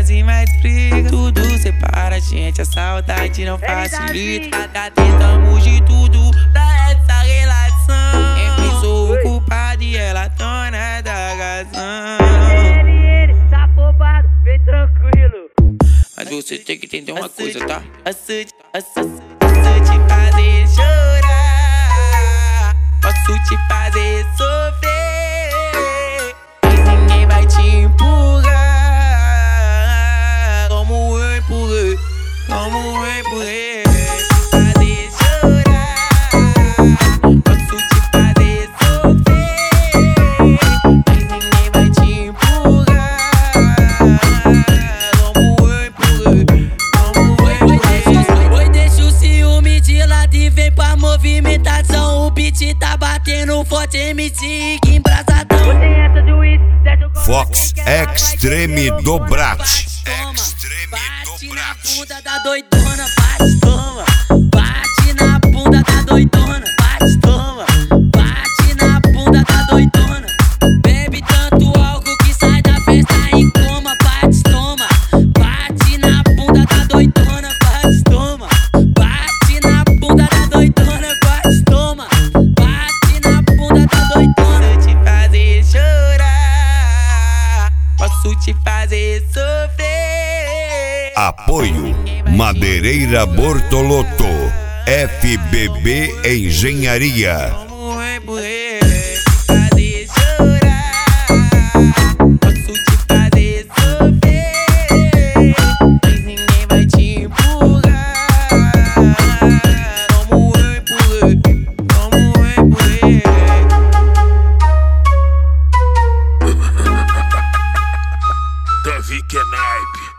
quase mais briga. Tudo separa a gente, a saudade não facilita. Tentamos de tudo pra essa relação. Sempre sou o culpado e ela dona da razão. Ele, tá afobado, vem tranquilo. Mas você tem que entender uma coisa, tá? Posso te fazer chorar, posso te fazer sofrer, mas ninguém vai te empurrar como eu empurrei, como eu empurrei. Fazer chorar, posso te fazer sofrer, mas ninguém vai te empurrar como eu empurrei. Oi, deixa o ciúme de lado e vem pra movimentação. O beat tá batendo forte, MC que embrasadão. Você entra do uísque, desce o Fox Extreme Dobrate. Bate na bunda da doidona, bate, toma. Bate na bunda da doidona, bate, toma. Bate na bunda da doidona. Bebe tanto álcool que sai da festa em coma, bate, toma. Bate na bunda da doidona, bate, toma. Bate na bunda da doidona, bate, toma. Bate na bunda da doidona. Posso te fazer chorar, posso te fazer sofrer. Apoio Madeireira Bortolotto, FBB Engenharia. Como eu empurrei. Fazer chorar, posso te fazer sofrer, mas ninguém vai te empurrar como eu empurrei, como eu empurrei. Davi que é naipe.